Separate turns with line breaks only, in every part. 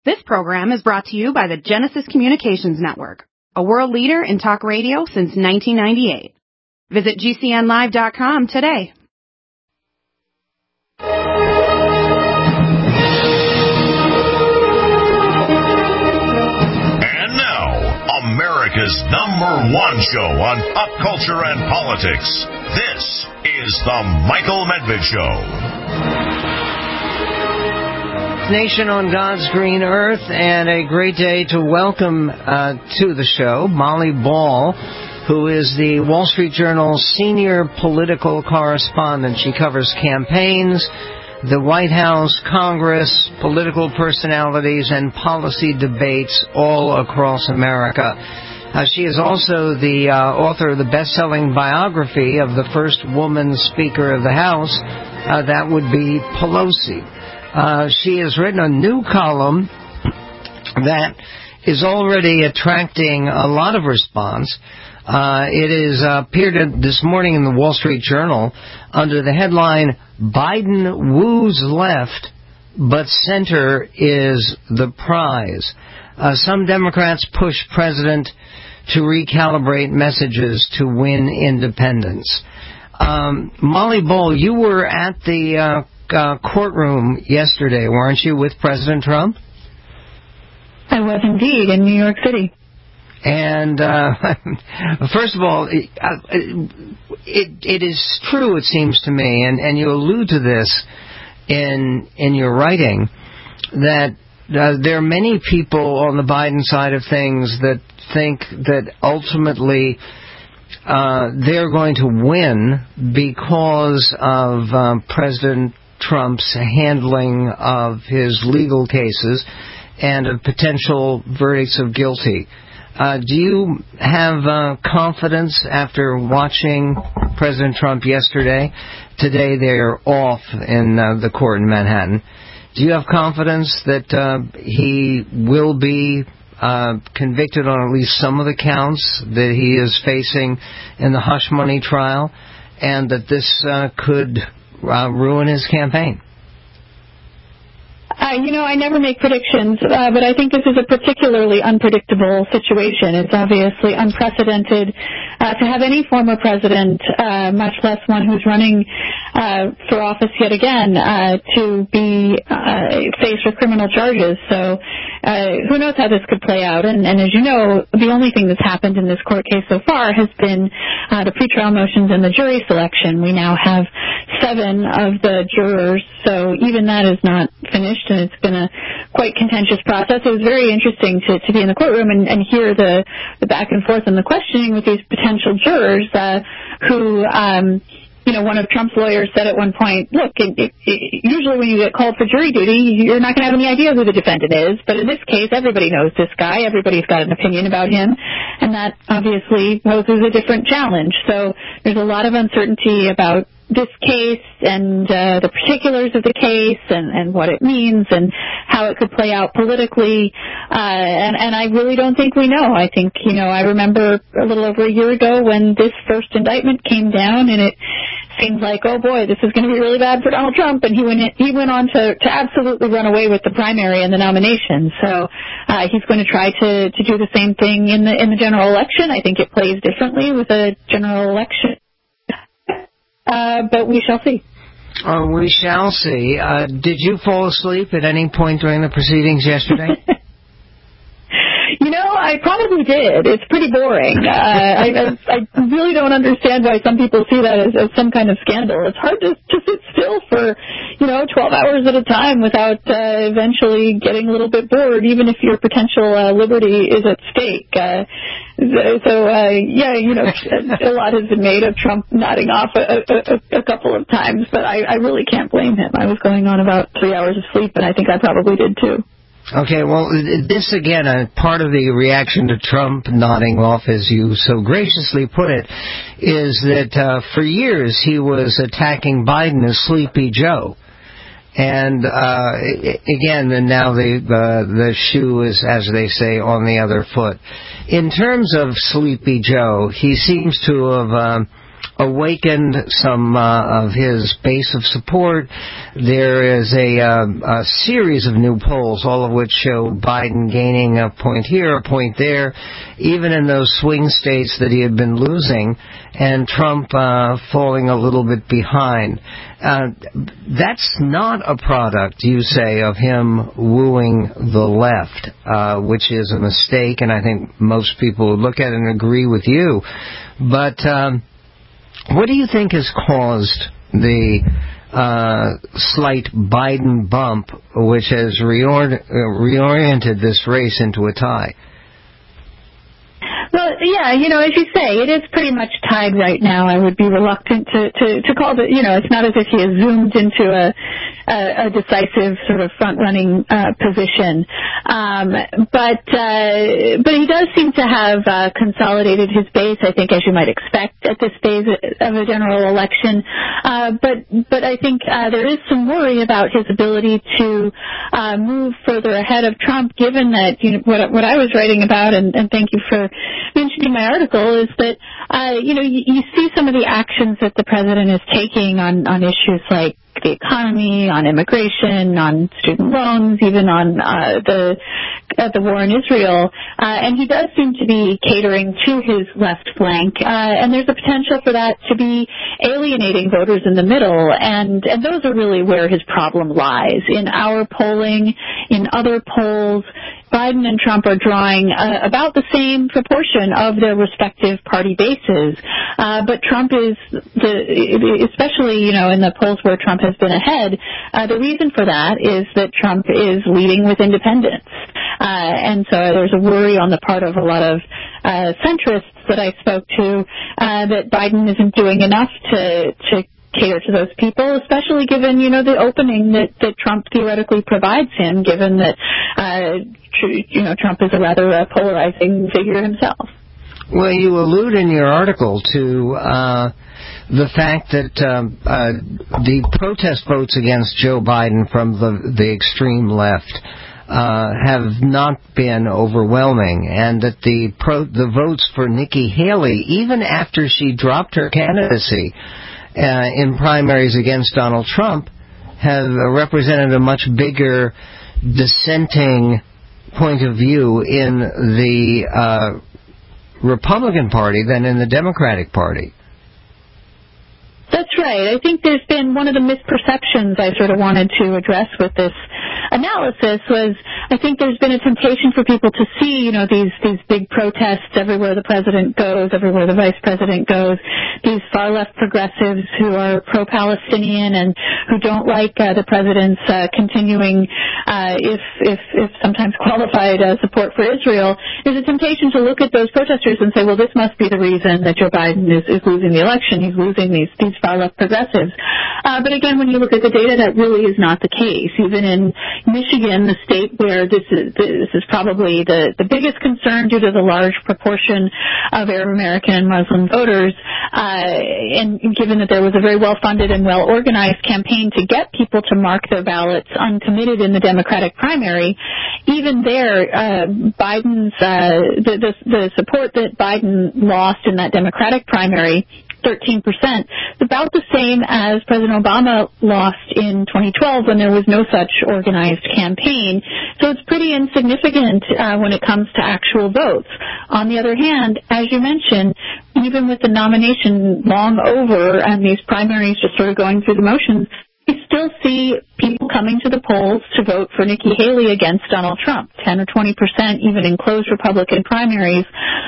This program is brought to you by the Genesis Communications Network, a world leader in talk radio since 1998. Visit GCNlive.com today.
And now, America's #1 show on pop culture and politics. This is The Michael Medved Show.
Nation on God's green earth, and a great day to welcome to the show Molly Ball, who is the Wall Street Journal's senior political correspondent. She covers campaigns, the White House, Congress, political personalities, and policy debates all across America. She is also the author of the best-selling biography of the first woman Speaker of the House. That would be Pelosi. She has written a new column that is already attracting a lot of response. It is appeared this morning in the Wall Street Journal under the headline, "Biden woos left, but center is the prize." Some Democrats push president to recalibrate messages to win independence. Molly Ball, you were at the courtroom yesterday, weren't you, with President Trump?
I was indeed, in New York City.
And first of all, it is true, it seems to me, and you allude to this in your writing, that there are many people on the Biden side of things that think that ultimately they're going to win because of President Trump's handling of his legal cases and of potential verdicts of guilty. Do you have confidence after watching President Trump yesterday? Today they're off in the court in Manhattan. Do you have confidence that he will be convicted on at least some of the counts that he is facing in the hush money trial, and that this could ruin his campaign?
I never make predictions, but I think this is a particularly unpredictable situation. It's obviously unprecedented to have any former president, much less one who's running for office yet again, to be faced with criminal charges. So who knows how this could play out. And as you know, the only thing that's happened in this court case so far has been the pretrial motions and the jury selection. We now have 7 of the jurors, so even that is not finished, and it's been a quite contentious process. It was very interesting to be in the courtroom and hear the back and forth and the questioning with these potential jurors who, one of Trump's lawyers said at one point, look, usually when you get called for jury duty, you're not going to have any idea who the defendant is, but in this case, everybody knows this guy, everybody's got an opinion about him, and that obviously poses a different challenge. So there's a lot of uncertainty about this case and the particulars of the case and what it means and how it could play out politically. And I really don't think we know. I think, I remember a little over a year ago when this first indictment came down, and it seemed like, oh boy, this is going to be really bad for Donald Trump. And he went on to absolutely run away with the primary and the nomination. So he's going to try to do the same thing in the general election. I think it plays differently with a general election. But we shall see.
We shall see. Did you fall asleep at any point during the proceedings yesterday?
I probably did. It's pretty boring. I really don't understand why some people see that as some kind of scandal. It's hard to sit still for, 12 hours at a time without eventually getting a little bit bored, even if your potential liberty is at stake. A lot has been made of Trump nodding off a couple of times, but I really can't blame him. I was going on about 3 hours of sleep, and I think I probably did too.
Okay, well, this again, part of the reaction to Trump nodding off, as you so graciously put it, is that for years he was attacking Biden as Sleepy Joe. And again, and now the shoe is, as they say, on the other foot. In terms of Sleepy Joe, he seems to have awakened some of his base of support. There is a series of new polls, all of which show Biden gaining a point here, a point there, even in those swing states that he had been losing, and Trump falling a little bit behind. That's not a product, you say, of him wooing the left, which is a mistake, and I think most people would look at it and agree with you. But what do you think has caused the slight Biden bump, which has reoriented this race into a tie?
Well, yeah, as you say, it is pretty much tied right now. I would be reluctant to call it, it's not as if he has zoomed into a decisive sort of front-running position. But he does seem to have consolidated his base, I think, as you might expect at this phase of a general election. But I think there is some worry about his ability to move further ahead of Trump, given that what I was writing about, and thank you for mentioning my article, is that you see some of the actions that the president is taking on issues like the economy, on immigration, on student loans, even on the war in Israel, and he does seem to be catering to his left flank, and there's a potential for that to be alienating voters in the middle, and those are really where his problem lies. In our polling, in other polls, Biden and Trump are drawing about the same proportion of their respective party bases, but Trump is, especially in the polls where Trump has been ahead, the reason for that is that Trump is leading with independents, and so there's a worry on the part of a lot of centrists that I spoke to that Biden isn't doing enough to cater to those people, especially given, the opening that Trump theoretically provides him, given that, Trump is a rather polarizing figure himself.
Well, you allude in your article to the fact that the protest votes against Joe Biden from the extreme left have not been overwhelming, and that the votes for Nikki Haley, even after she dropped her candidacy in primaries against Donald Trump, have represented a much bigger dissenting point of view in the Republican Party than in the Democratic Party.
That's right. I think there's been one of the misperceptions I sort of wanted to address with this analysis was I think there's been a temptation for people to see, these big protests everywhere the president goes, everywhere the vice president goes, these far-left progressives who are pro-Palestinian and who don't like the president's continuing, if sometimes qualified support for Israel. There's a temptation to look at those protesters and say, well, this must be the reason that Joe Biden is losing the election. He's losing these far-left progressives. But again, when you look at the data, that really is not the case. Even in Michigan, the state where this is probably the biggest concern due to the large proportion of Arab American and Muslim voters, and given that there was a very well-funded and well-organized campaign to get people to mark their ballots uncommitted in the Democratic primary, even there, Biden's the support that Biden lost in that Democratic primary, 13%, about the same as President Obama lost in 2012 when there was no such organized campaign. So it's pretty insignificant when it comes to actual votes. On the other hand, as you mentioned, even with the nomination long over and these primaries just sort of going through the motions, we still see people coming to the polls to vote for Nikki Haley against Donald Trump. 10 or 20%, even in closed Republican primaries,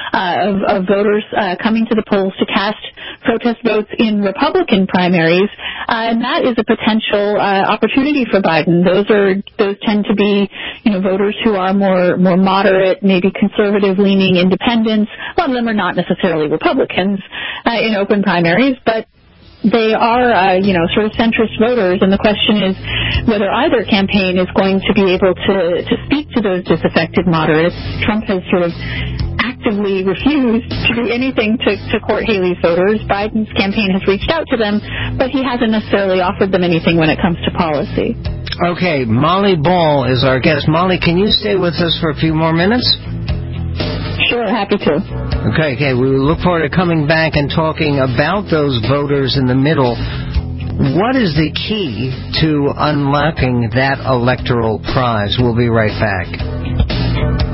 of voters coming to the polls to cast protest votes in Republican primaries, and that is a potential opportunity for Biden. Those tend to be, voters who are more moderate, maybe conservative-leaning independents. A lot of them are not necessarily Republicans in open primaries, but they are, sort of centrist voters, and the question is whether either campaign is going to be able to speak to those disaffected moderates. Trump has sort of actively refused to do anything to court Haley's voters. Biden's campaign has reached out to them, but he hasn't necessarily offered them anything when it comes to policy.
Okay, Molly Ball is our guest. Molly, can you stay with us for a few more minutes?
Sure, happy to.
Okay. We look forward to coming back and talking about those voters in the middle. What is the key to unlocking that electoral prize? We'll be right back.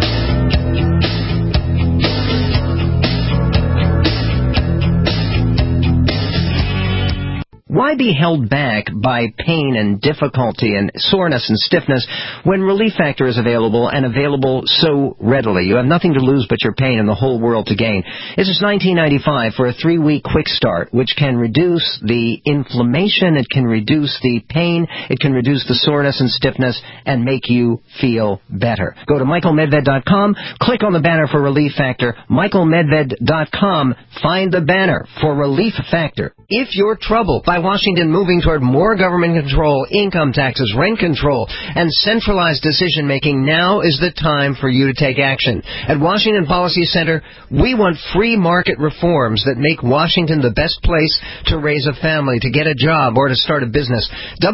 Why be held back by pain and difficulty and soreness and stiffness when Relief Factor is available and available so readily? You have nothing to lose but your pain and the whole world to gain. This is $19.95 for a 3-week quick start, which can reduce the inflammation, it can reduce the pain, it can reduce the soreness and stiffness, and make you feel better. Go to michaelmedved.com, click on the banner for Relief Factor, michaelmedved.com, find the banner for Relief Factor. If you're troubled by Washington moving toward more government control, income taxes, rent control, and centralized decision-making, now is the time for you to take action. At Washington Policy Center, we want free market reforms that make Washington the best place to raise a family, to get a job, or to start a business.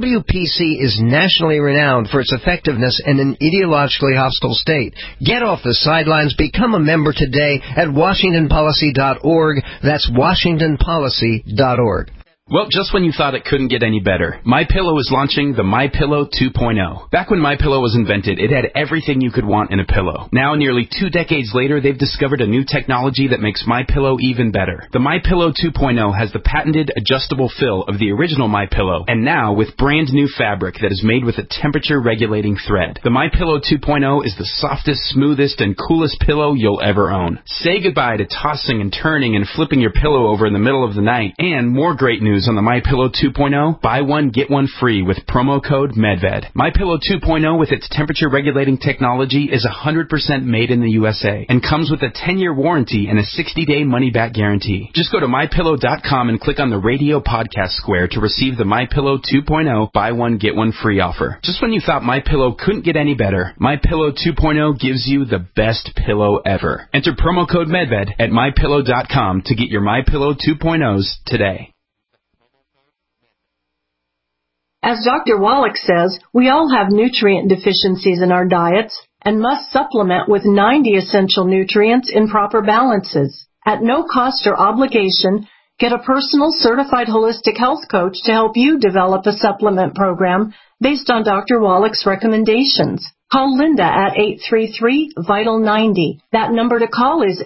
WPC is nationally renowned for its effectiveness in an ideologically hostile state. Get off the sidelines. Become a member today at WashingtonPolicy.org. That's WashingtonPolicy.org.
Well, just when you thought it couldn't get any better, MyPillow is launching the MyPillow 2.0. Back when MyPillow was invented, it had everything you could want in a pillow. Now, nearly 2 decades later, they've discovered a new technology that makes MyPillow even better. The MyPillow 2.0 has the patented adjustable fill of the original MyPillow, and now with brand new fabric that is made with a temperature-regulating thread. The MyPillow 2.0 is the softest, smoothest, and coolest pillow you'll ever own. Say goodbye to tossing and turning and flipping your pillow over in the middle of the night. And more great news on the MyPillow 2.0, buy one, get one free with promo code MedVed. MyPillow 2.0 with its temperature-regulating technology is 100% made in the USA and comes with a 10-year warranty and a 60-day money-back guarantee. Just go to MyPillow.com and click on the radio podcast square to receive the MyPillow 2.0 buy one, get one free offer. Just when you thought MyPillow couldn't get any better, MyPillow 2.0 gives you the best pillow ever. Enter promo code MedVed at MyPillow.com to get your MyPillow 2.0s today.
As Dr. Wallach says, we all have nutrient deficiencies in our diets and must supplement with 90 essential nutrients in proper balances. At no cost or obligation, get a personal certified holistic health coach to help you develop a supplement program based on Dr. Wallach's recommendations. Call Linda at 833-VITAL-90. That number to call is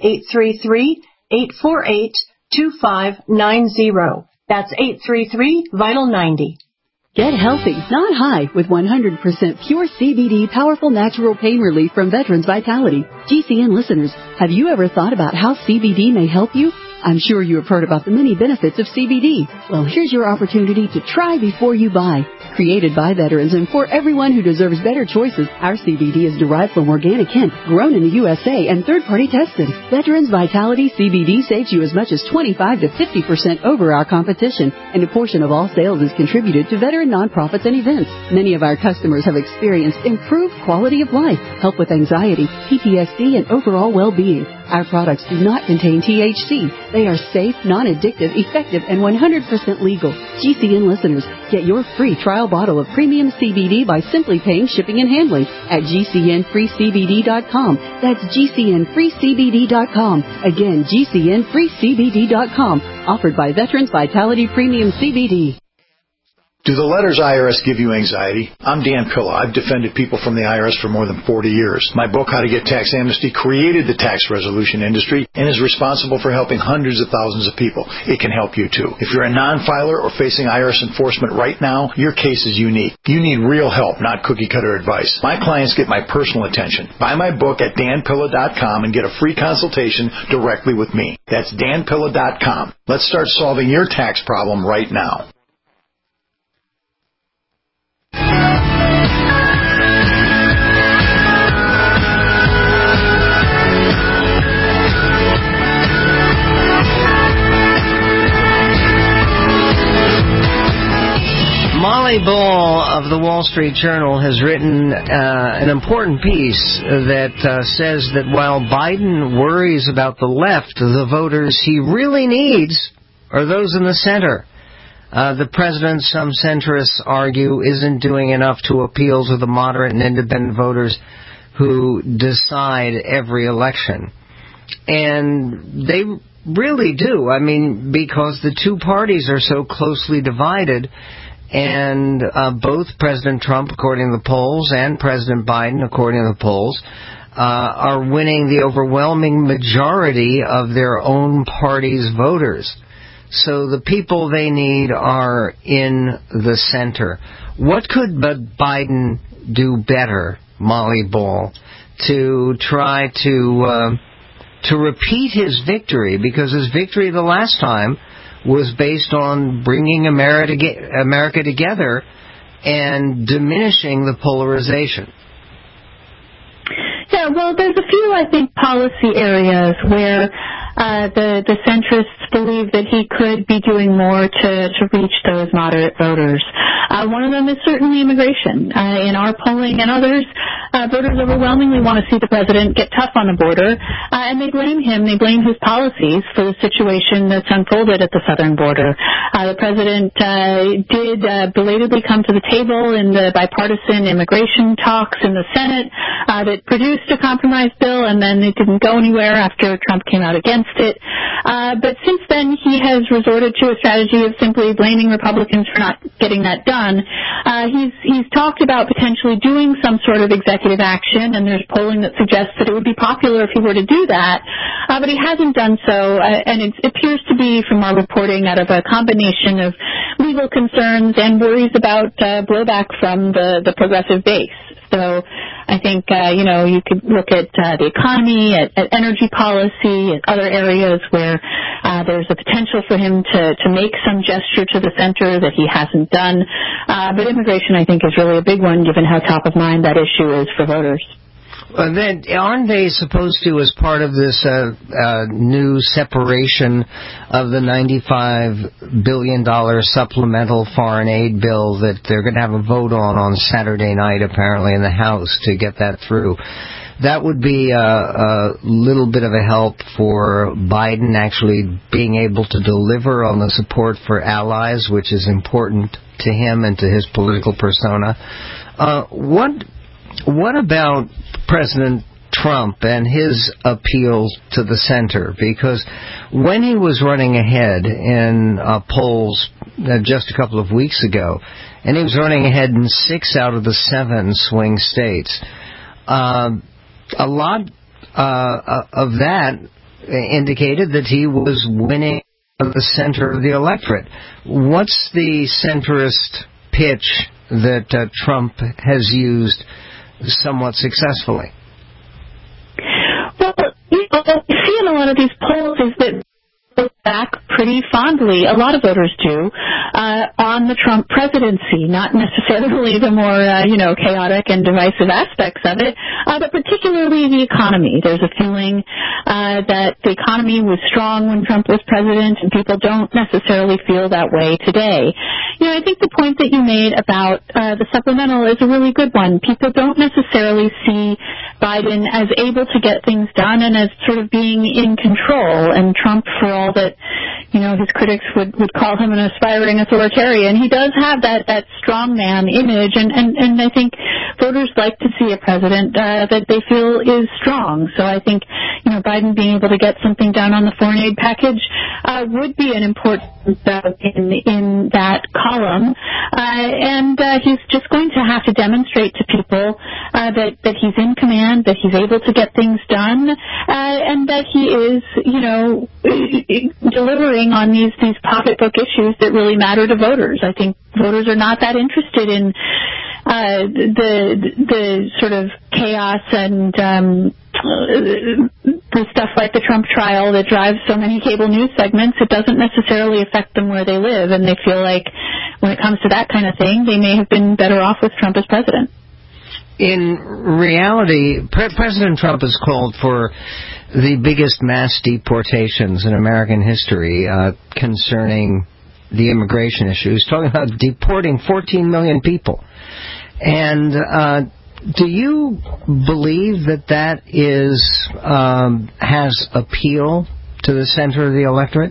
833-848-2590. That's 833-VITAL-90.
Get healthy, not high, with 100% pure CBD powerful natural pain relief from Veterans Vitality. GCN listeners, have you ever thought about how CBD may help you? I'm sure you have heard about the many benefits of CBD. Well, here's your opportunity to try before you buy. Created by veterans and for everyone who deserves better choices, our CBD is derived from organic hemp, grown in the USA, and third-party tested. Veterans Vitality CBD saves you as much as 25 to 50% over our competition, and a portion of all sales is contributed to veteran nonprofits and events. Many of our customers have experienced improved quality of life, help with anxiety, PTSD, and overall well-being. Our products do not contain THC. They are safe, non-addictive, effective, and 100% legal. GCN listeners, get your free trial bottle of premium CBD by simply paying shipping and handling at GCNFreeCBD.com. That's GCNFreeCBD.com. Again, GCNFreeCBD.com. Offered by Veterans Vitality Premium CBD.
Do the letters IRS give you anxiety? I'm Dan Pilla. I've defended people from the IRS for more than 40 years. My book, How to Get Tax Amnesty, created the tax resolution industry and is responsible for helping hundreds of thousands of people. It can help you, too. If you're a non-filer or facing IRS enforcement right now, your case is unique. You need real help, not cookie-cutter advice. My clients get my personal attention. Buy my book at danpilla.com and get a free consultation directly with me. That's danpilla.com. Let's start solving your tax problem right now.
Molly Ball of the Wall Street Journal has written an important piece that says that while Biden worries about the left, the voters he really needs are those in the center. The president, some centrists argue, isn't doing enough to appeal to the moderate and independent voters who decide every election. And they really do. I mean, because the two parties are so closely divided, and both President Trump, according to the polls, and President Biden, according to the polls, are winning the overwhelming majority of their own party's voters. So the people they need are in the center. What could Biden do better, Molly Ball, to try to repeat his victory? Because his victory the last time was based on bringing America together and diminishing the polarization.
Yeah, well, there's a few, I think, policy areas where the centrists believe that he could be doing more to reach those moderate voters. One of them is certainly immigration. In our polling and others, voters overwhelmingly want to see the president get tough on the border, and they blame him. They blame his policies for the situation that's unfolded at the southern border. The president did belatedly come to the table in the bipartisan immigration talks in the Senate that produced a compromise bill, and then it didn't go anywhere after Trump came out against it. But since then, he has resorted to a strategy of simply blaming Republicans for not getting that done. He's talked about potentially doing some sort of executive action, and there's polling that suggests that it would be popular if he were to do that. But he hasn't done so, and it appears to be, from our reporting, out of a combination of legal concerns and worries about blowback from the progressive base. So I think, you could look at the economy, at energy policy, at other areas where there's a potential for him to make some gesture to the center that he hasn't done. But immigration, I think, is really a big one, given how top of mind that issue is for voters.
Then aren't they supposed to, as part of this new separation of the $95 billion supplemental foreign aid bill that they're going to have a vote on Saturday night, apparently, in the House to get that through? That would be a little bit of a help for Biden actually being able to deliver on the support for allies, which is important to him and to his political persona. What about President Trump and his appeal to the center? Because when he was running ahead in polls just a couple of weeks ago, and he was running ahead in 6 out of the 7 swing states, a lot of that indicated that he was winning the center of the electorate. What's the centrist pitch that Trump has used somewhat successfully?
Well, what we see in a lot of these polls is that look back pretty fondly, a lot of voters do, on the Trump presidency, not necessarily the more, chaotic and divisive aspects of it, but particularly the economy. There's a feeling that the economy was strong when Trump was president, and people don't necessarily feel that way today. I think the point that you made about the supplemental is a really good one. People don't necessarily see Biden as able to get things done and as sort of being in control, and Trump, for all that his critics would call him an aspiring authoritarian, he does have that strong man image, and I think voters like to see a president that they feel is strong. So I think Biden being able to get something done on the foreign aid package would be an important vote in that column, and he's just going to have to demonstrate to people that he's in command, that he's able to get things done, and that he is delivering on these pocketbook issues that really matter to voters. I think voters are not that interested in the sort of chaos and the stuff like the Trump trial that drives so many cable news segments. It doesn't necessarily affect them where they live, and they feel like when it comes to that kind of thing, they may have been better off with Trump as president.
In reality, President Trump has called for the biggest mass deportations in American history concerning the immigration issue. He's talking about deporting 14 million people. And do you believe that is has appeal to the center of the electorate?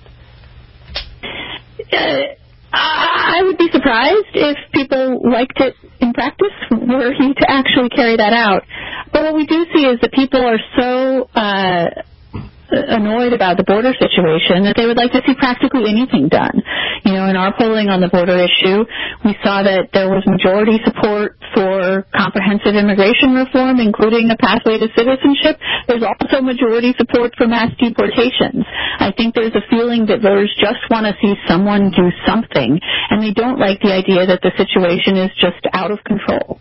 I would be surprised if people liked it in practice, were he to actually carry that out. But what we do see is that people are so annoyed about the border situation that they would like to see practically anything done. You know, in our polling on the border issue, we saw that there was majority support for comprehensive immigration reform, including a pathway to citizenship. There's also majority support for mass deportations. I think there's a feeling that voters just want to see someone do something, and they don't like the idea that the situation is just out of control.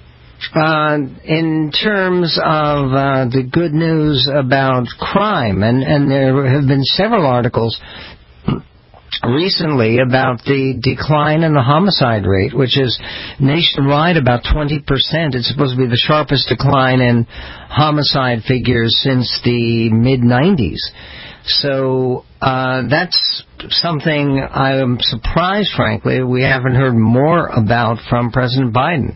In terms of the good news about crime, and there have been several articles recently about the decline in the homicide rate, which is nationwide about 20%. It's supposed to be the sharpest decline in homicide figures since the mid-90s. So that's something I'm surprised, frankly, we haven't heard more about from President Biden.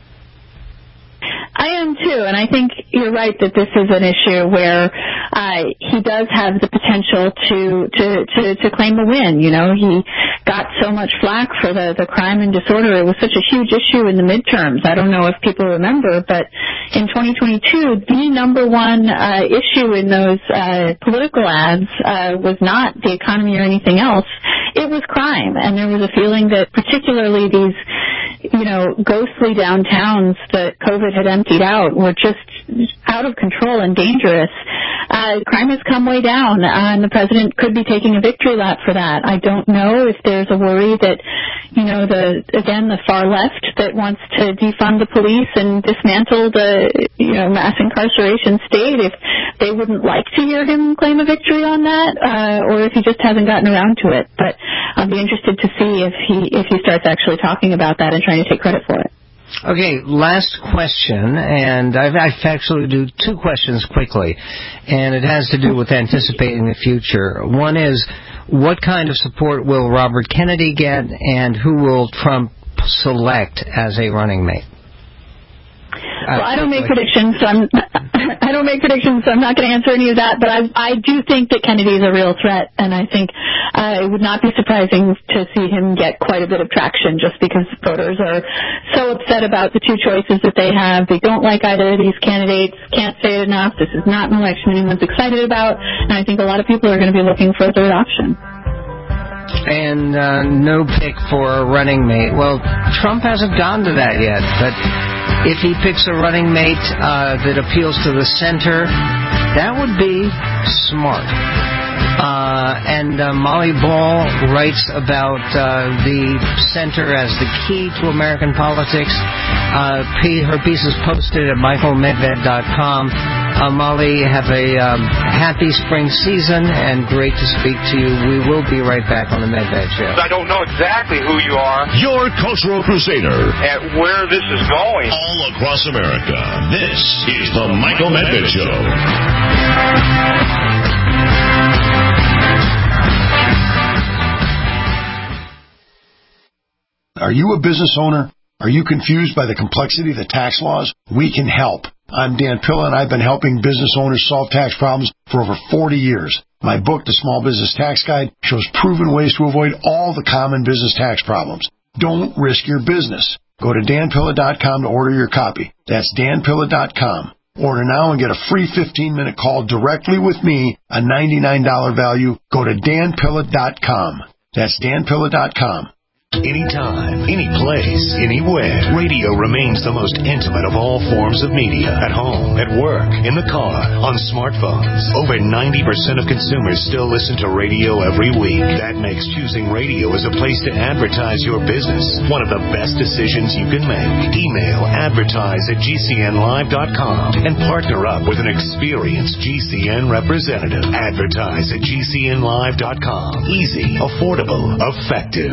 I am too, and I think you're right that this is an issue where he does have the potential to claim a win. You know, he got so much flack for the crime and disorder. It was such a huge issue in the midterms. I don't know if people remember, but in 2022, the number one issue in those political ads was not the economy or anything else. It was crime, and there was a feeling that particularly these, you know, ghostly downtowns that COVID had emptied out were just out of control and dangerous. Crime has come way down, and the president could be taking a victory lap for that. I don't know if there's a worry that, you know, the far left that wants to defund the police and dismantle the, you know, mass incarceration state, if they wouldn't like to hear him claim a victory on that, or if he just hasn't gotten around to it. But I'll be interested to see if he starts actually talking about that and trying to take credit for it.
Okay, last question, and I've actually do two questions quickly, and it has to do with anticipating the future. One is, what kind of support will Robert Kennedy get, and who will Trump select as a running mate?
Well, I don't make predictions, so I'm not going to answer any of that. But I do think that Kennedy is a real threat, and I think it would not be surprising to see him get quite a bit of traction, just because voters are so upset about the two choices that they have. They don't like either of these candidates. Can't say it enough. This is not an election anyone's excited about, and I think a lot of people are going to be looking for a third option.
And no pick for a running mate. Well, Trump hasn't gone to that yet, but if he picks a running mate that appeals to the center, that would be smart. And Molly Ball writes about the center as the key to American politics. Her piece is posted at michaelmedved.com. Molly, have a happy spring season, and great to speak to you. We will be right back on the Medved Show.
I don't know exactly who you are.
Your cultural crusader.
And where this is going.
All across America, this is the Michael Medved Show.
Are you a business owner? Are you confused by the complexity of the tax laws? We can help. I'm Dan Pilla, and I've been helping business owners solve tax problems for over 40 years. My book, The Small Business Tax Guide, shows proven ways to avoid all the common business tax problems. Don't risk your business. Go to danpilla.com to order your copy. That's danpilla.com. Order now and get a free 15-minute call directly with me, a $99 value. Go to danpilla.com. That's danpilla.com.
Anytime, any place, anywhere, radio remains the most intimate of all forms of media. At home, at work, in the car, on smartphones. Over 90% of consumers still listen to radio every week. That makes choosing radio as a place to advertise your business one of the best decisions you can make. Email advertise@gcnlive.com and partner up with an experienced GCN representative. Advertise at gcnlive.com. Easy, affordable, effective.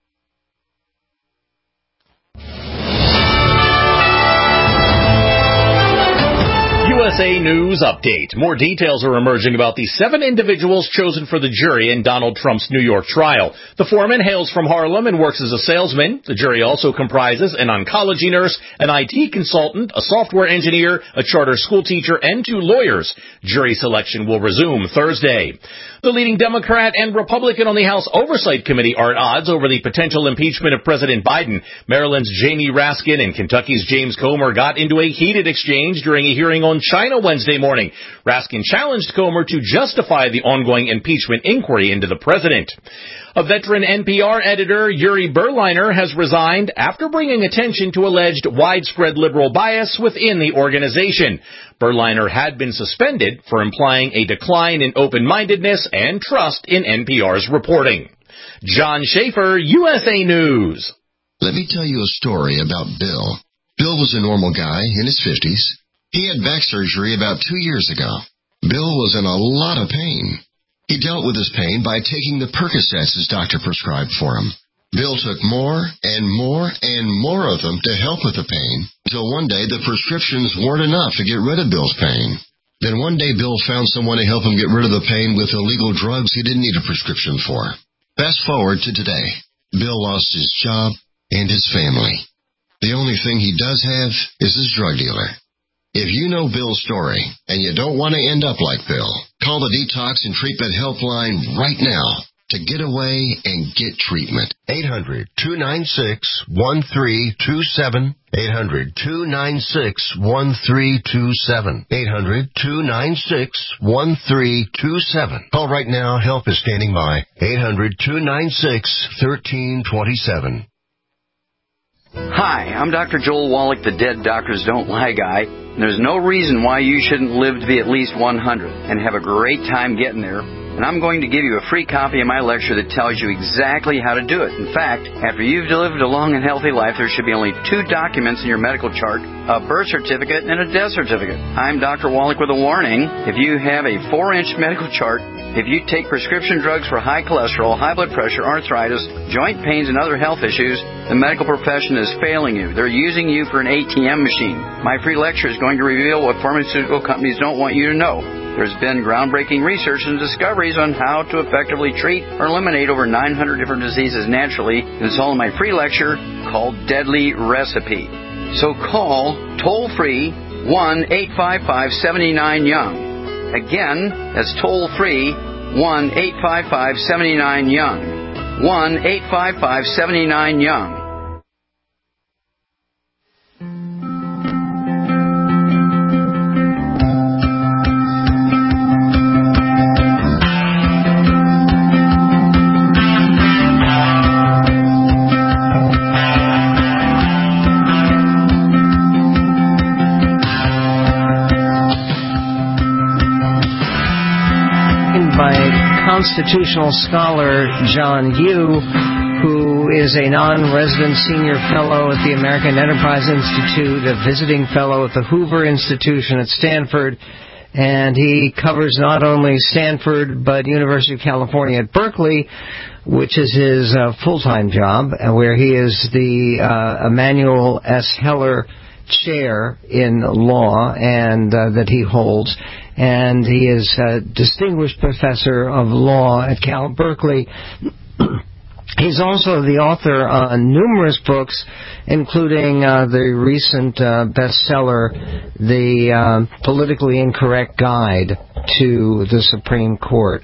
USA News Update. More details are emerging about the 7 individuals chosen for the jury in Donald Trump's New York trial. The foreman hails from Harlem and works as a salesman. The jury also comprises an oncology nurse, an IT consultant, a software engineer, a charter school teacher, and 2 lawyers. Jury selection will resume Thursday. The leading Democrat and Republican on the House Oversight Committee are at odds over the potential impeachment of President Biden. Maryland's Jamie Raskin and Kentucky's James Comer got into a heated exchange during a hearing on child China Wednesday morning. Raskin challenged Comer to justify the ongoing impeachment inquiry into the president. A veteran NPR editor, Yuri Berliner, has resigned after bringing attention to alleged widespread liberal bias within the organization. Berliner had been suspended for implying a decline in open-mindedness and trust in NPR's reporting. John Schaefer, USA News.
Let me tell you a story about Bill. Bill was a normal guy in his 50s. He had back surgery about 2 years ago. Bill was in a lot of pain. He dealt with his pain by taking the Percocets his doctor prescribed for him. Bill took more and more and more of them to help with the pain, until one day the prescriptions weren't enough to get rid of Bill's pain. Then one day Bill found someone to help him get rid of the pain with illegal drugs he didn't need a prescription for. Fast forward to today. Bill lost his job and his family. The only thing he does have is his drug dealer. If you know Bill's story and you don't want to end up like Bill, call the Detox and Treatment Helpline right now to get away and get treatment. 800-296-1327. 800-296-1327. 800-296-1327. Call right now. Help is standing by. 800-296-1327.
Hi, I'm Dr. Joel Wallach, the Dead Doctors Don't Lie guy. There's no reason why you shouldn't live to be at least 100 and have a great time getting there. And I'm going to give you a free copy of my lecture that tells you exactly how to do it. In fact, after you've lived a long and healthy life, there should be only 2 documents in your medical chart, a birth certificate and a death certificate. I'm Dr. Wallach with a warning. If you have a 4-inch medical chart, if you take prescription drugs for high cholesterol, high blood pressure, arthritis, joint pains, and other health issues, the medical profession is failing you. They're using you for an ATM machine. My free lecture is going to reveal what pharmaceutical companies don't want you to know. There's been groundbreaking research and discoveries on how to effectively treat or eliminate over 900 different diseases naturally. And it's all in my free lecture called Deadly Recipe. So call toll-free 1-855-79-YOUNG. Again, that's toll-free 1-855-79-YOUNG. 1-855-79-YOUNG.
Constitutional scholar John Yoo, who is a non-resident senior fellow at the American Enterprise Institute, a visiting fellow at the Hoover Institution at Stanford, and he covers not only Stanford but University of California at Berkeley, which is his full-time job, where he is the Emanuel S. Heller Chair in Law and that he holds, and he is a distinguished professor of law at Cal Berkeley. He's also the author on numerous books, including the recent bestseller, The Politically Incorrect Guide to the Supreme Court.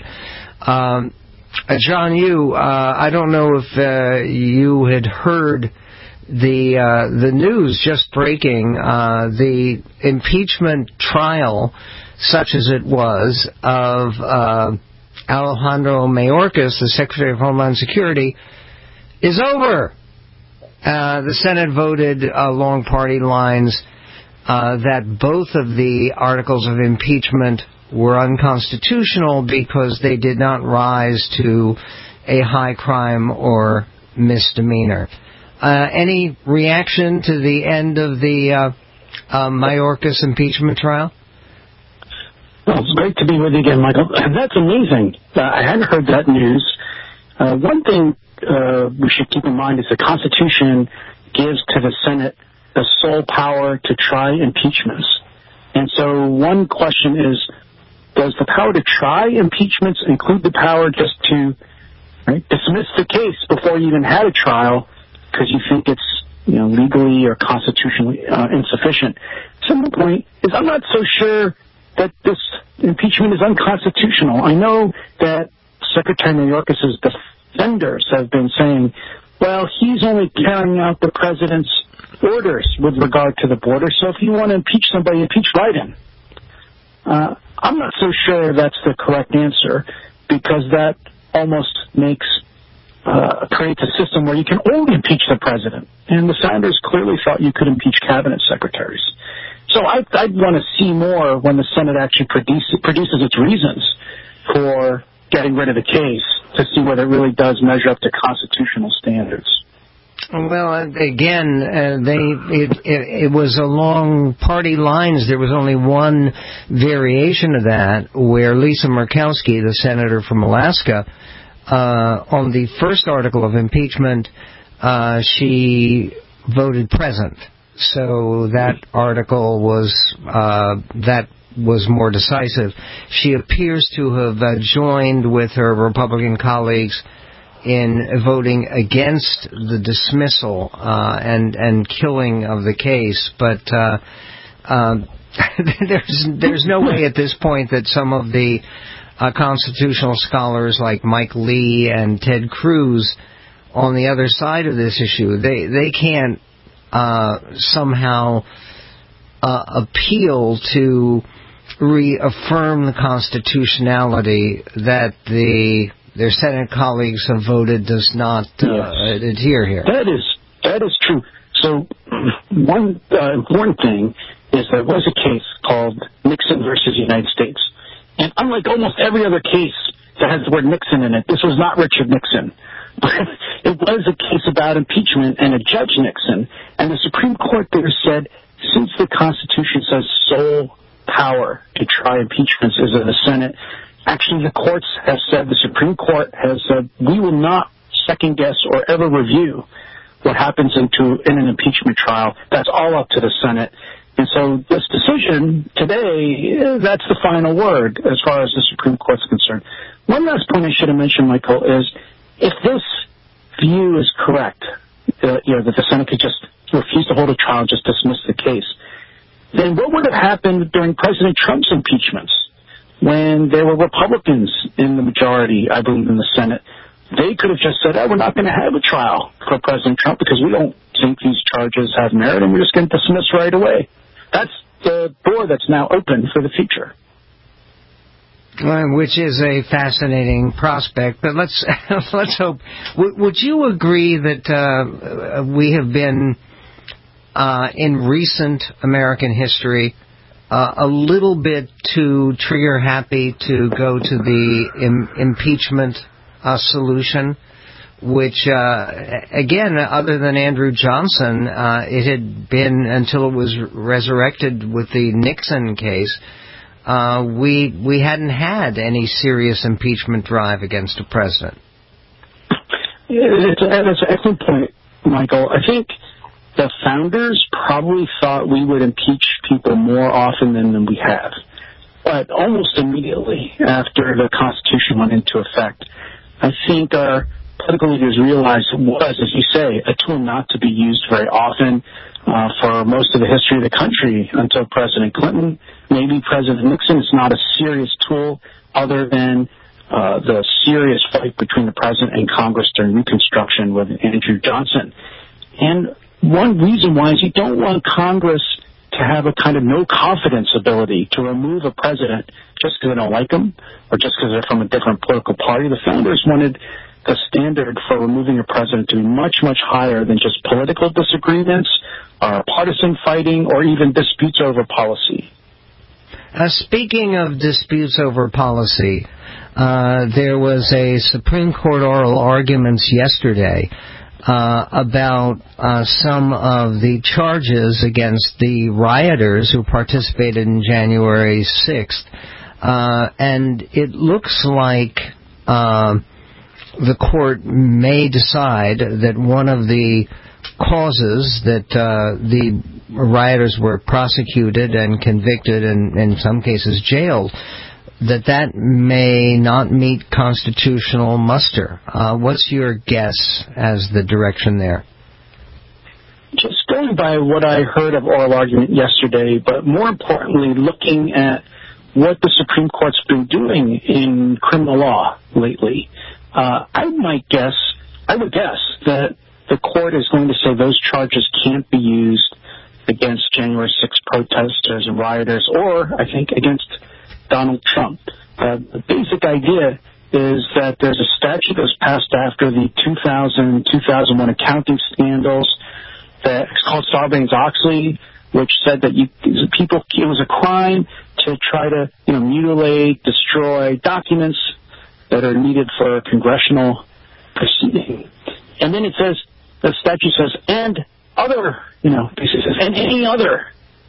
John Yoo, I don't know if you had heard the news just breaking, the impeachment trial, such as it was, of Alejandro Mayorkas, the Secretary of Homeland Security, is over. The Senate voted along party lines that both of the articles of impeachment were unconstitutional because they did not rise to a high crime or misdemeanor. Any reaction to the end of the Mayorkas impeachment trial?
Well, it's great to be with you again, Michael. That's amazing. I hadn't heard that news. One thing we should keep in mind is the Constitution gives to the Senate the sole power to try impeachments. And so one question is, does the power to try impeachments include the power just to dismiss the case before you even had a trial because you think it's legally or constitutionally insufficient? So the point is, I'm not so sure that this impeachment is unconstitutional. I know that Secretary Mayorkas' defenders have been saying, well, he's only carrying out the president's orders with regard to the border, so if you want to impeach somebody, impeach Biden. I'm not so sure that's the correct answer, because that almost creates a system where you can only impeach the president. And the Senators clearly thought you could impeach cabinet secretaries. So I'd want to see more when the Senate actually produces its reasons for getting rid of the case, to see whether it really does measure up to constitutional standards.
Well, again, it was along party lines. There was only one variation of that, where Lisa Murkowski, the senator from Alaska, on the first article of impeachment, she voted present. So that article was more decisive. She appears to have joined with her Republican colleagues in voting against the dismissal and killing of the case, but there's no way at this point that some of the constitutional scholars like Mike Lee and Ted Cruz on the other side of this issue, they can't somehow appeal to reaffirm the constitutionality that their Senate colleagues have voted does not adhere here.
That is true. So one important thing is there was a case called Nixon versus United States. And unlike almost every other case that has the word Nixon in it, this was not Richard Nixon. It was a case about impeachment and a Judge Nixon. And the Supreme Court there said, since the Constitution says sole power to try impeachments is in the Senate, actually the courts have said, the Supreme Court has said, we will not second guess or ever review what happens in an impeachment trial. That's all up to the Senate. And so this decision today, that's the final word as far as the Supreme Court's concerned. One last point I should have mentioned, Michael, is if this view is correct, that the Senate could just refuse to hold a trial and just dismiss the case, then what would have happened during President Trump's impeachments when there were Republicans in the majority, I believe, in the Senate? They could have just said, we're not going to have a trial for President Trump because we don't think these charges have merit, and we're just going to dismiss right away. That's the door that's now open for the future.
Which is a fascinating prospect, but let's hope. Would you agree that we have been in recent American history a little bit too trigger happy to go to the impeachment solution, which again, other than Andrew Johnson, it had been until it was resurrected with the Nixon case. We hadn't had any serious impeachment drive against a president.
That's an excellent point, Michael. I think the founders probably thought we would impeach people more often than we have. But almost immediately after the Constitution went into effect, I think our political leaders realized it was, as you say, a tool not to be used very often for most of the history of the country until President Clinton. Maybe President Nixon is not a serious tool other than the serious fight between the president and Congress during Reconstruction with Andrew Johnson. And one reason why is you don't want Congress to have a kind of no-confidence ability to remove a president just because they don't like him or just because they're from a different political party. The founders wanted the standard for removing a president to be much, much higher than just political disagreements, partisan fighting, or even disputes over policy.
Speaking of disputes over policy, there was a Supreme Court oral arguments yesterday about some of the charges against the rioters who participated in January 6th. And it looks like the court may decide that one of the causes that the rioters were prosecuted and convicted and in some cases jailed, that may not meet constitutional muster. What's your guess as the direction there?
Just going by what I heard of oral argument yesterday, but more importantly, looking at what the Supreme Court's been doing in criminal law lately, I would guess that the court is going to say those charges can't be used against January 6th protesters and rioters, or I think against Donald Trump. The basic idea is that there's a statute that was passed after the 2001 accounting scandals that's called Sarbanes-Oxley, which said that it was a crime to try to mutilate, destroy documents that are needed for a congressional proceeding. And then the statute says, and other, basically says, and any other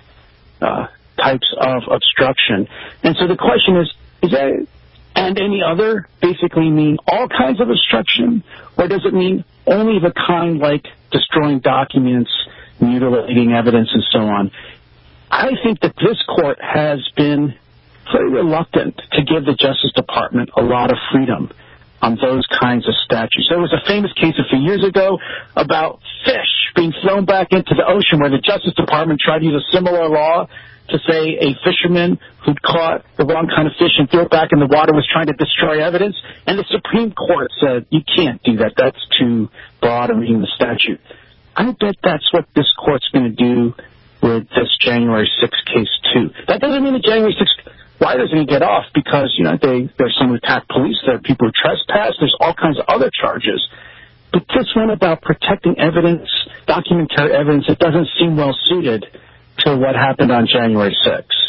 types of obstruction. And so the question is that, and any other basically mean all kinds of obstruction, or does it mean only the kind like destroying documents, mutilating evidence, and so on? I think that this court has been very reluctant to give the Justice Department a lot of freedom on those kinds of statutes. There was a famous case a few years ago about fish being thrown back into the ocean where the Justice Department tried to use a similar law to say a fisherman who'd caught the wrong kind of fish and threw it back in the water was trying to destroy evidence. And the Supreme Court said, you can't do that. That's too broad in reading the statute. I bet that's what this court's going to do with this January 6th case, too. That doesn't mean that January 6th, why doesn't he get off? Because, there's some who attack police, there are people who trespass, there's all kinds of other charges. But this one about protecting evidence, documentary evidence, it doesn't seem well suited to what happened on January 6th.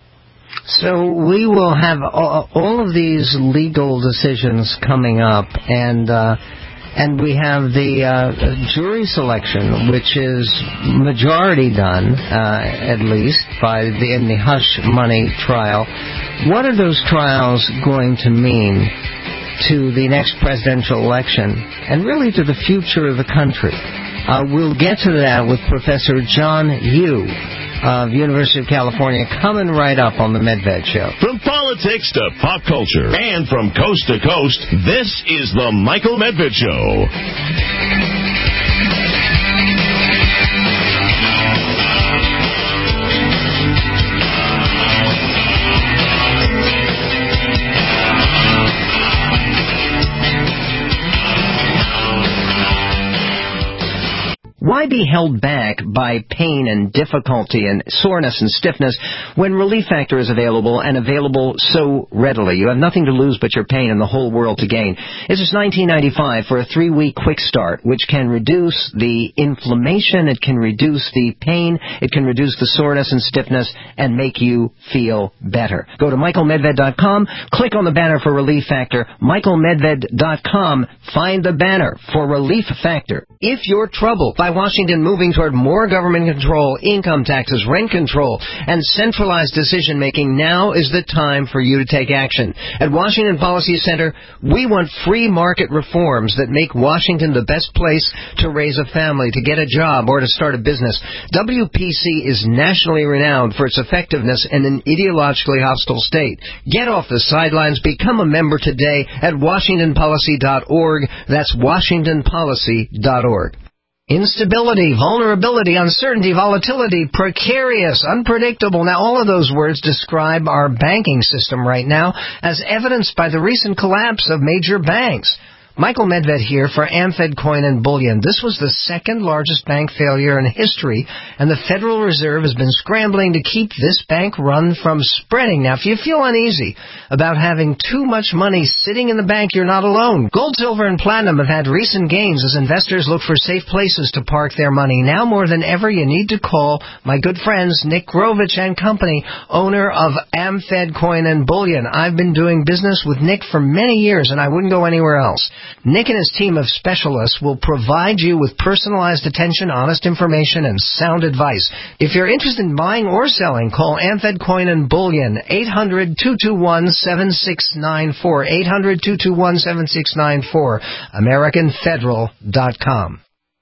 So we will have all of these legal decisions coming up, and we have the jury selection, which is majority done, at least, in the hush money trial. What are those trials going to mean to the next presidential election, and really to the future of the country? We'll get to that with Professor John Yoo of University of California, coming right up on the Medved Show.
From politics to pop culture and from coast to coast, this is the Michael Medved Show.
Why be held back by pain and difficulty and soreness and stiffness when Relief Factor is available and available so readily? You have nothing to lose but your pain and the whole world to gain. It's just $19.95 for a 3-week quick start, which can reduce the inflammation, it can reduce the pain, it can reduce the soreness and stiffness, and make you feel better. Go to michaelmedved.com, click on the banner for Relief Factor, michaelmedved.com, find the banner for Relief Factor. If you're troubled by Washington moving toward more government control, income taxes, rent control, and centralized decision-making, now is the time for you to take action. At Washington Policy Center, we want free market reforms that make Washington the best place to raise a family, to get a job, or to start a business. WPC is nationally renowned for its effectiveness in an ideologically hostile state. Get off the sidelines. Become a member today at WashingtonPolicy.org. That's WashingtonPolicy.org. Instability, vulnerability, uncertainty, volatility, precarious, unpredictable. Now, all of those words describe our banking system right now, as evidenced by the recent collapse of major banks. Michael Medved here for AmFed Coin and Bullion. This was the second largest bank failure in history, and the Federal Reserve has been scrambling to keep this bank run from spreading. Now, if you feel uneasy about having too much money sitting in the bank, you're not alone. Gold, silver, and platinum have had recent gains as investors look for safe places to park their money. Now more than ever, you need to call my good friends Nick Grovich and Company, owner of AmFed Coin and Bullion. I've been doing business with Nick for many years, and I wouldn't go anywhere else. Nick and his team of specialists will provide you with personalized attention, honest information, and sound advice. If you're interested in buying or selling, call AmFed Coin and Bullion, 800-221-7694, 800-221-7694, AmericanFederal.com.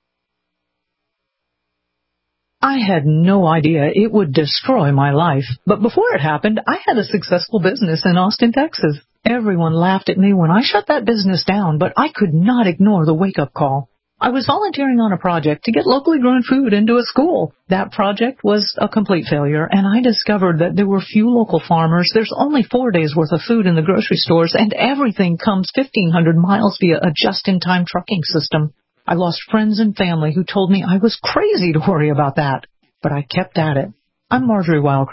I had no idea it would destroy my life, but before it happened, I had a successful business in Austin, Texas. Everyone laughed at me when I shut that business down, but I could not ignore the wake-up call. I was volunteering on a project to get locally grown food into a school. That project was a complete failure, and I discovered that there were few local farmers. There's only 4 days' worth of food in the grocery stores, and everything comes 1,500 miles via a just-in-time trucking system. I lost friends and family who told me I was crazy to worry about that, but I kept at it. I'm Marjorie Wildcraft.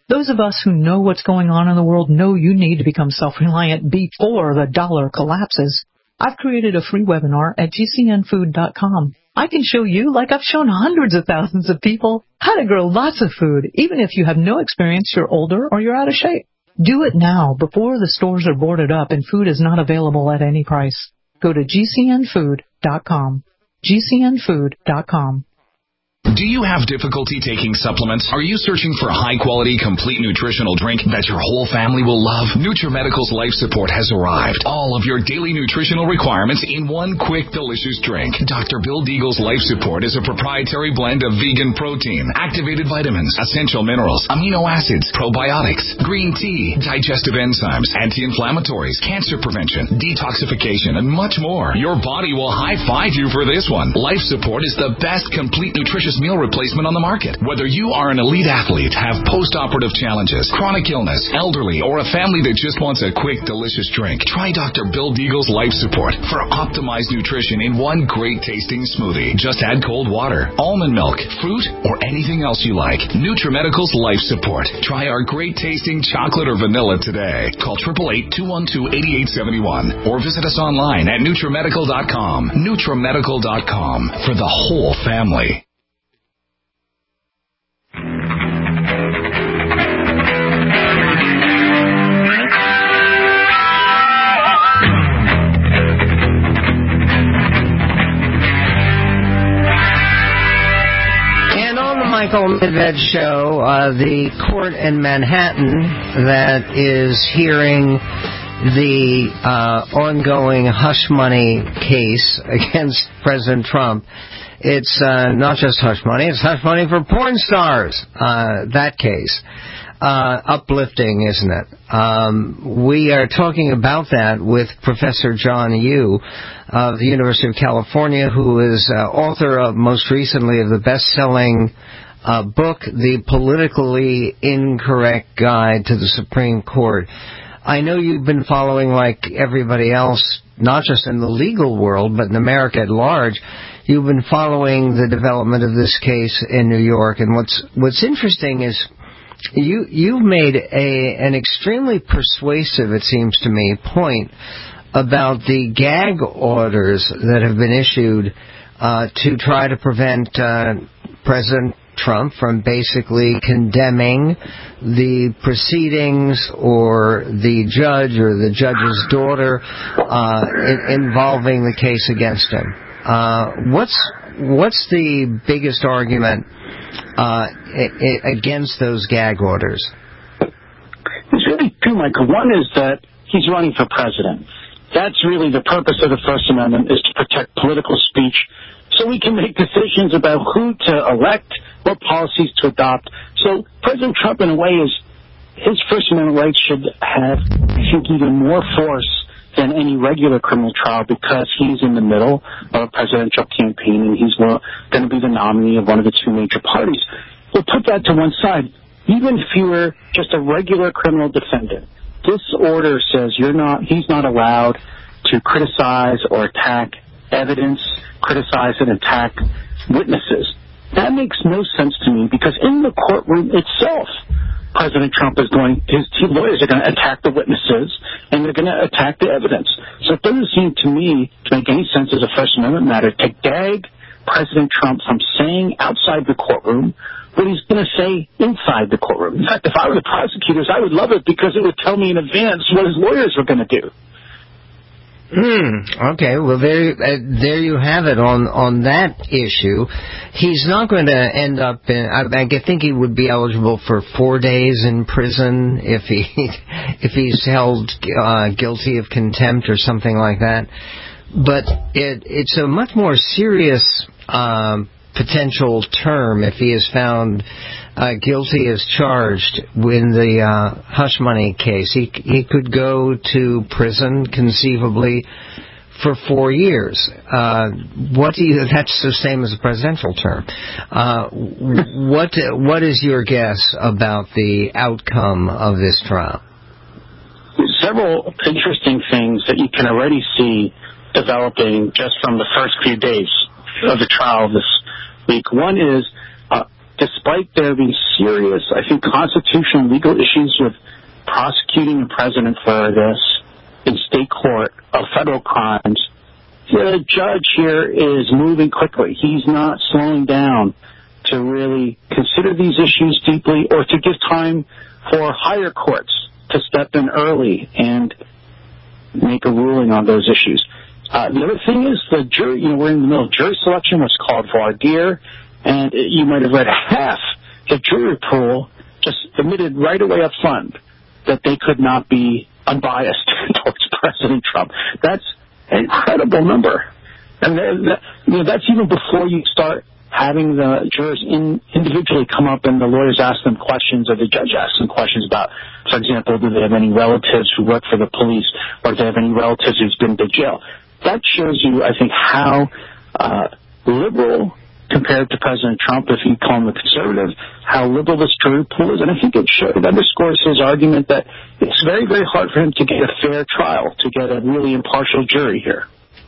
Those of us who know what's going on in the world know you need to become self-reliant before the dollar collapses. I've created a free webinar at gcnfood.com. I can show you, like I've shown hundreds of thousands of people, how to grow lots of food, even if you have no experience, you're older, or you're out of shape. Do it now before the stores are boarded up and food is not available at any price. Go to gcnfood.com. gcnfood.com.
Do you have difficulty taking supplements? Are you searching for a high-quality, complete nutritional drink that your whole family will love? NutriMedical's Life Support has arrived. All of your daily nutritional requirements in one quick, delicious drink. Dr. Bill Deagle's Life Support is a proprietary blend of vegan protein, activated vitamins, essential minerals, amino acids, probiotics, green tea, digestive enzymes, anti-inflammatories, cancer prevention, detoxification, and much more. Your body will high-five you for this one. Life Support is the best complete nutritious meal replacement on the market. Whether you are an elite athlete, have post-operative challenges, chronic illness, elderly, or a family that just wants a quick, delicious drink, try Dr. Bill Deagle's Life Support for optimized nutrition in one great-tasting smoothie. Just add cold water, almond milk, fruit, or anything else you like. NutriMedical's Life Support. Try our great-tasting chocolate or vanilla today. Call 888-212-8871 or visit us online at NutriMedical.com. NutriMedical.com for the whole family.
Michael Medved Show, the court in Manhattan that is hearing the ongoing hush money case against President Trump. It's not just hush money, it's hush money for porn stars, that case. Uplifting, isn't it? We are talking about that with Professor John Yoo of the University of California, who is author of, most recently, of the best-selling book, The Politically Incorrect Guide to the Supreme Court. I know you've been following, like everybody else, not just in the legal world, but in America at large, you've been following the development of this case in New York. And what's interesting is you've made an extremely persuasive, it seems to me, point about the gag orders that have been issued to try to prevent President Trump from basically condemning the proceedings or the judge or the judge's daughter involving the case against him. What's the biggest argument against those gag orders?
There's really two, Michael. One is that he's running for president. That's really the purpose of the First Amendment, is to protect political speech so we can make decisions about who to elect, what policies to adopt. So President Trump, in a way, his First Amendment rights should have, I think, even more force than any regular criminal trial, because he's in the middle of a presidential campaign and he's going to be the nominee of one of the two major parties. We'll put that to one side. Even if you were just a regular criminal defendant, this order says he's not allowed to criticize or attack evidence, criticize and attack witnesses. That makes no sense to me, because in the courtroom itself, President Trump his lawyers are going to attack the witnesses, and they're going to attack the evidence. So it doesn't seem to me to make any sense as a First Amendment matter to gag President Trump from saying outside the courtroom what he's going to say inside the courtroom. In fact, if I were the prosecutors, I would love it, because it would tell me in advance what his lawyers were going to do.
Okay, well, there you have it on that issue. He's not going to end up I think he would be eligible for 4 days in prison if he's held guilty of contempt or something like that. But it's a much more serious potential term if he is found guilty as charged in the hush money case. He could go to prison conceivably for 4 years. That's the same as a presidential term. What is your guess about the outcome of this trial?
Several interesting things that you can already see developing just from the first few days of the trial this week. One is despite there being serious, I think, constitutional legal issues with prosecuting the president for this in state court of federal crimes, the judge here is moving quickly. He's not slowing down to really consider these issues deeply or to give time for higher courts to step in early and make a ruling on those issues. The other thing is the jury, we're in the middle of jury selection, what's called voir dire, and you might have read half the jury pool just admitted right away up front that they could not be unbiased towards President Trump. That's an incredible number. And that's even before you start having the jurors individually come up and the lawyers ask them questions or the judge asks them questions about, for example, do they have any relatives who work for the police or do they have any relatives who's been to jail? That shows you, I think, how liberal compared to President Trump, if you call him a conservative, how liberal this jury pool is. And I think it underscores his argument that it's very, very hard for him to get a fair trial, to get a really impartial jury here.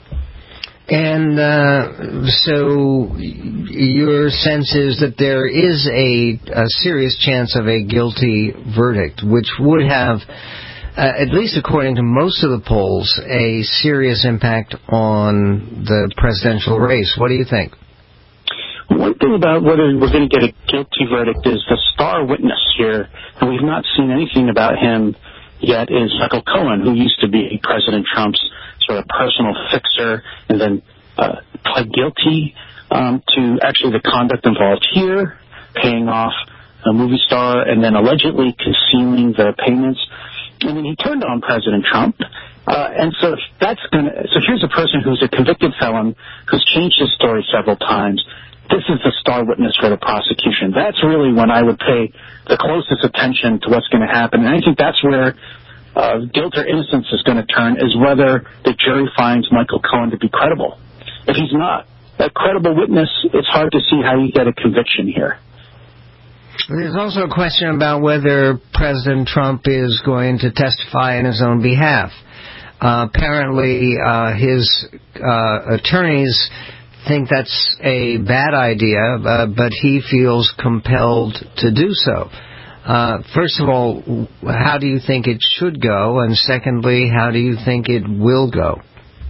And so your sense is that there is a serious chance of a guilty verdict, which would have, at least according to most of the polls, a serious impact on the presidential race. What do you think?
One thing about whether we're going to get a guilty verdict is the star witness here, and we've not seen anything about him yet, is Michael Cohen, who used to be President Trump's sort of personal fixer, and then pled guilty to actually the conduct involved here, paying off a movie star, and then allegedly concealing the payments. And then he turned on President Trump. And so here's a person who's a convicted felon who's changed his story several times. This is the star witness for the prosecution. That's really when I would pay the closest attention to what's going to happen. And I think that's where guilt or innocence is going to turn, is whether the jury finds Michael Cohen to be credible. If he's not a credible witness, it's hard to see how you get a conviction here.
There's also a question about whether President Trump is going to testify in his own behalf. Apparently, his attorneys think that's a bad idea, but he feels compelled to do so. First of all, how do you think it should go? And secondly, how do you think it will go?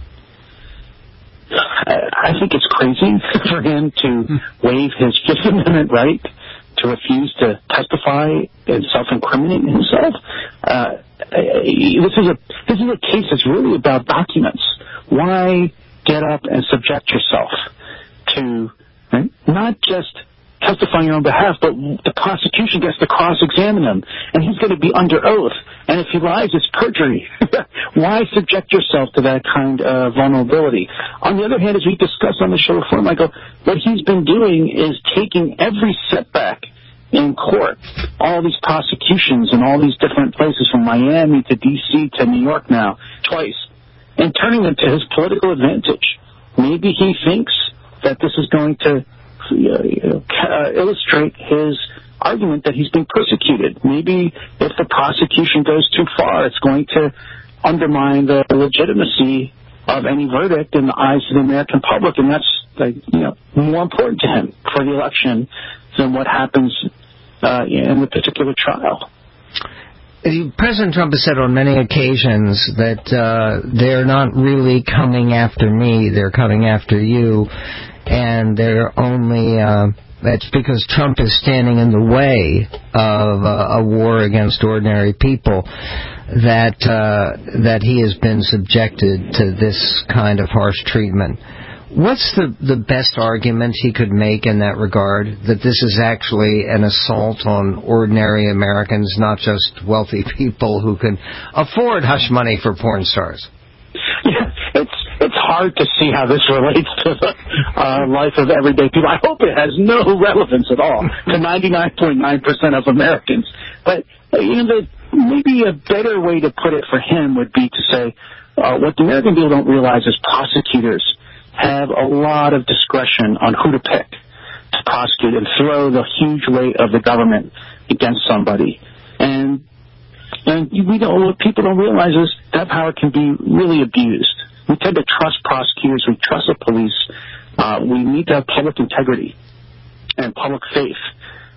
I think it's crazy for him to waive his Fifth Amendment right to refuse to testify and self-incriminate himself. This is a case that's really about documents. Why get up and subject yourself to not just testifying on your own behalf, but the prosecution gets to cross-examine him, and he's going to be under oath. And if he lies, it's perjury. Why subject yourself to that kind of vulnerability? On the other hand, as we discussed on the show before, Michael, what he's been doing is taking every setback in court, all these prosecutions in all these different places, from Miami to D.C. to New York now, twice, and turning them to his political advantage. Maybe he thinks that this is going to illustrate his argument that he's being persecuted. Maybe if the prosecution goes too far, it's going to undermine the legitimacy of any verdict in the eyes of the American public, and that's more important to him for the election than what happens in the particular trial.
President Trump has said on many occasions that they're not really coming after me, they're coming after you, and they're only that's because Trump is standing in the way of a war against ordinary people, that he has been subjected to this kind of harsh treatment. What's the best argument he could make in that regard, that this is actually an assault on ordinary Americans, not just wealthy people who can afford hush money for porn stars?
Yeah, it's hard to see how this relates to the life of everyday people. I hope it has no relevance at all to 99.9% of Americans. But maybe a better way to put it for him would be to say what the American people don't realize is prosecutors have a lot of discretion on who to pick to prosecute and throw the huge weight of the government against somebody. And what people don't realize is that power can be really abused. We tend to trust prosecutors. We trust the police. We need to have public integrity and public faith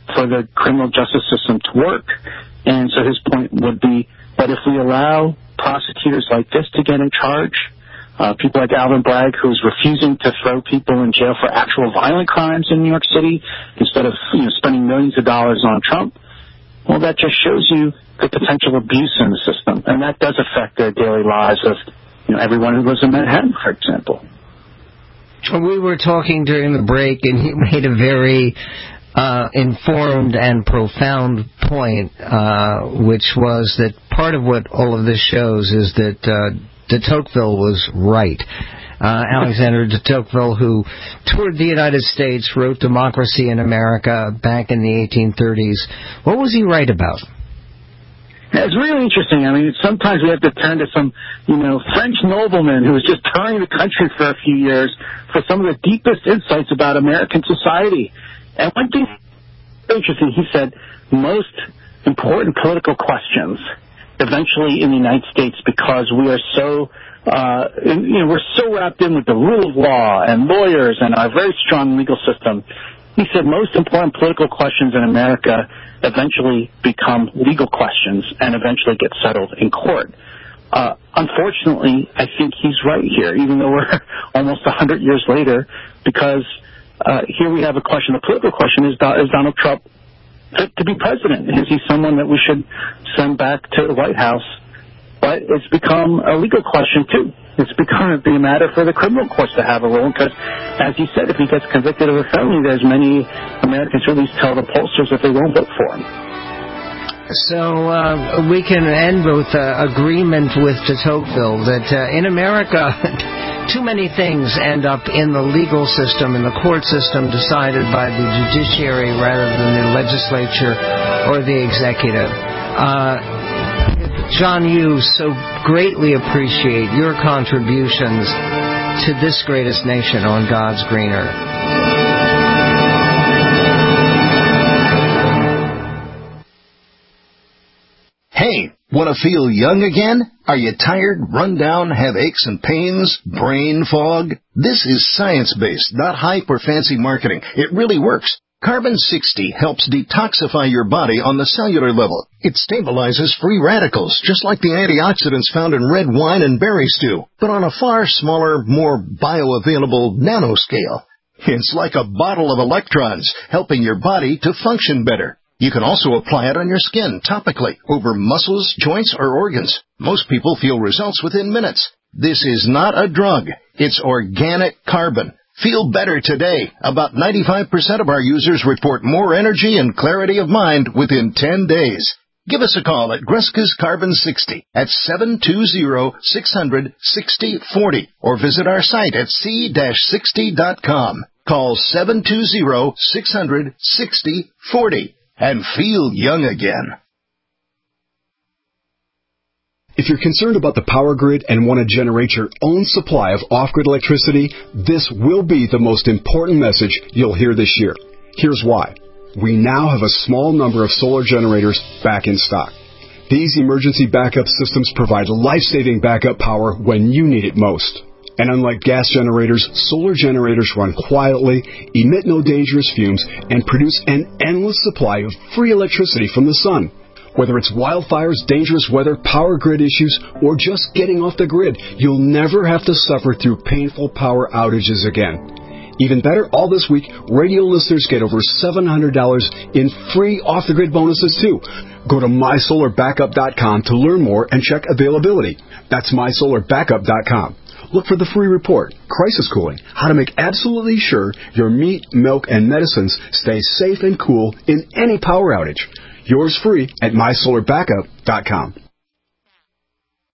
for the criminal justice system to work. And so his point would be that if we allow prosecutors like this to get in charge, people like Alvin Bragg, who's refusing to throw people in jail for actual violent crimes in New York City instead of spending millions of dollars on Trump, well, that just shows you the potential abuse in the system, and that does affect the daily lives of everyone who lives in Manhattan, for example.
We were talking during the break, and he made a very informed and profound point, which was that part of what all of this shows is that de Tocqueville was right. Alexander de Tocqueville, who toured the United States, wrote Democracy in America back in the 1830s. What was he right about?
It's really interesting. I mean, sometimes we have to turn to some, French nobleman who was just touring the country for a few years for some of the deepest insights about American society. And one thing interesting, he said, most important political questions eventually in the United States, because we are so, we're so wrapped in with the rule of law and lawyers and our very strong legal system. He said most important political questions in America eventually become legal questions and eventually get settled in court. Unfortunately, I think he's right here, even though we're almost 100 years later, because here we have a question. The political question is Donald Trump fit to be president? Is he someone that we should send back to the White House? But it's become a legal question, too. It's become a matter for the criminal courts to have a role, because, as you said, if he gets convicted of a felony, there's many Americans who at least tell the pollsters that they won't vote for him.
So we can end with agreement with de Tocqueville that in America, too many things end up in the legal system, in the court system, decided by the judiciary rather than the legislature or the executive. John, you so greatly appreciate your contributions to this greatest nation on God's green earth.
Hey, want to feel young again? Are you tired, run down, have aches and pains, brain fog? This is science-based, not hype or fancy marketing. It really works. Carbon 60 helps detoxify your body on the cellular level. It stabilizes free radicals, just like the antioxidants found in red wine and berry stew, but on a far smaller, more bioavailable nanoscale. It's like a bottle of electrons, helping your body to function better. You can also apply it on your skin topically, over muscles, joints, or organs. Most people feel results within minutes. This is not a drug. It's organic carbon. Feel better today. About 95% of our users report more energy and clarity of mind within 10 days. Give us a call at Greska's Carbon 60 at 720-600-6040 or visit our site at c-60.com. Call 720-600-6040 and feel young again.
If you're concerned about the power grid and want to generate your own supply of off-grid electricity, this will be the most important message you'll hear this year. Here's why. We now have a small number of solar generators back in stock. These emergency backup systems provide life-saving backup power when you need it most. And unlike gas generators, solar generators run quietly, emit no dangerous fumes, and produce an endless supply of free electricity from the sun. Whether it's wildfires, dangerous weather, power grid issues, or just getting off the grid, you'll never have to suffer through painful power outages again. Even better, all this week, radio listeners get over $700 in free off-the-grid bonuses, too. Go to mysolarbackup.com to learn more and check availability. That's mysolarbackup.com. Look for the free report, Crisis Cooling, how to make absolutely sure your meat, milk, and medicines stay safe and cool in any power outage. Yours free at mysolarbackup.com.